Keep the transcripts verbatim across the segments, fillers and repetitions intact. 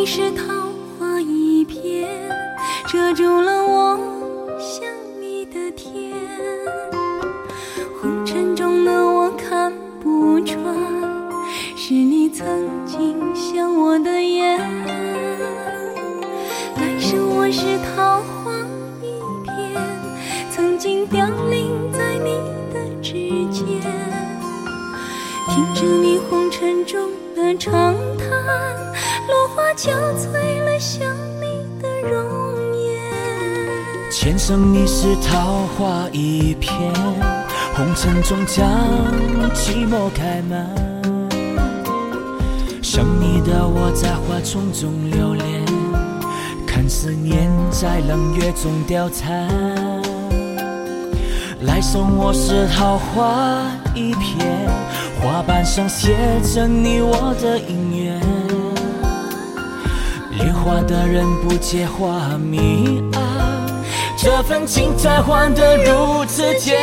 你是桃花一片，遮住了我想你的天。红尘中的我看不穿，是你曾经想我的眼。来生我是桃花一片，曾经凋零在你的指尖，听着你红尘中的长叹，落花憔悴了想你的容颜。 前生你是桃花一片，红尘中将寂寞开满。想你的我在花丛中流连，看思念在冷月中凋残。来生我是桃花一片，花瓣上写着你我的姻缘。莲花的人不解花迷啊，这份情再换得如此艰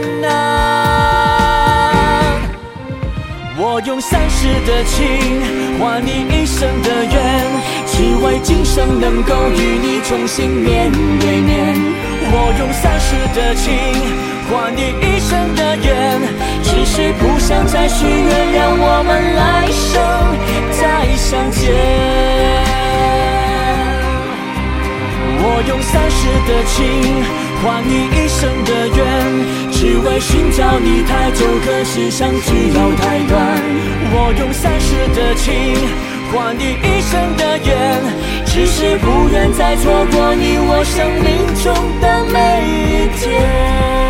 难。我用三世的情换你一生的缘，只为今生能够与你重新面对面。我用三世的情换你一生的缘，只是不想再许愿，让我们来生再相见。我用三世的情换你一生的缘，只为寻找你太久，可是相聚要太短。我用三世的情换你一生的缘，只是不愿再错过你我生命中的每一天。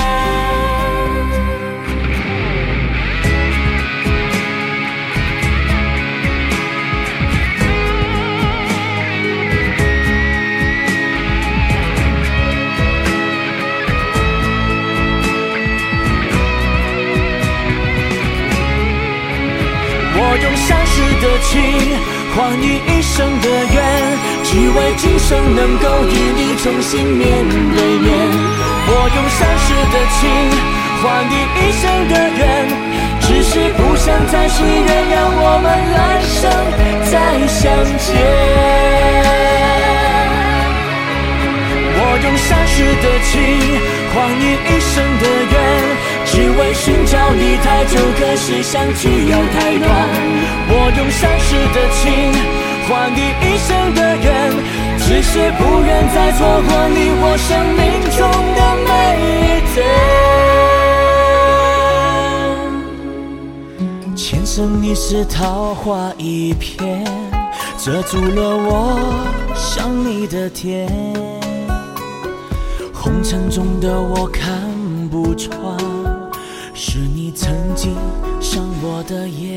我用三世的情换你一生的缘，只为今生能够与你重新面对面。我用三世的情换你一生的缘，只是不想再许愿，让我们来生再相见。我用三世的情换你一生的缘，只为寻找你太久，可是相聚要太短。我用三世的情换你一生的缘，只是不愿再错过你我生命中的每一天。前生你是桃花一片，遮住了我想你的天。红尘中的我看不穿，是你曾经伤我的眼。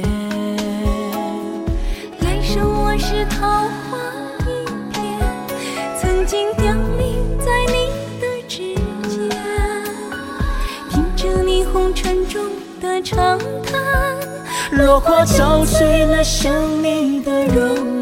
来生我是桃花一片，曾经凋零在你的指尖，听着你红尘中的长叹， 落花憔悴了想你的容